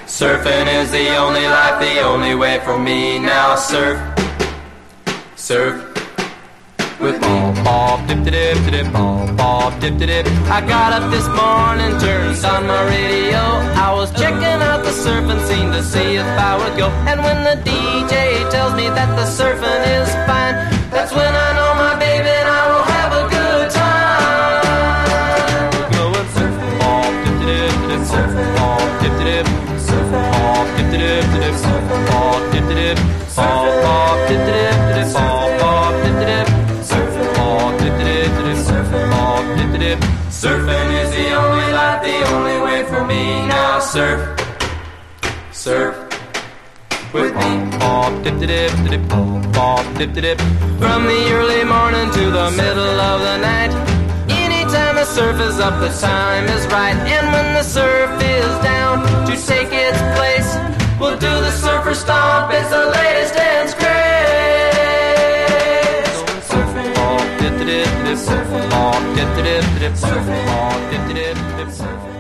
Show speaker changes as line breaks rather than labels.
Surfing is the only life, the only way for me. Now surf, surf with me. Bob, dip, dip, dip, bob, dip, dip. I got up this morning, turned on my radio. I was checking out the surfing scene to see if I would go. And when the DJ tells me that the surfing is fine, that's when I know my baby and I will have a good time. Go and surf, bob, dip, dip, dip, surf, bob, dip, dip, surf, bob, dip, dip, dip, surf, bob, dip, dip, bob, dip, dip, dip, bob, dip, dip. Surfing is the only life, the only way for me. Now surf, surf with me. Bob, dip, dip, dip, bob, dip, dip. From the early morning to the middle of the night, anytime the surf is up, the time is right. And when the surf is down to take its place, we'll do the surfer stomp. It's the latest dance craze. Surfing, bob, dip, dip, dip, surfing, bob, dip, dip, dip, surfing, bob, dip, dip, dip, surfing.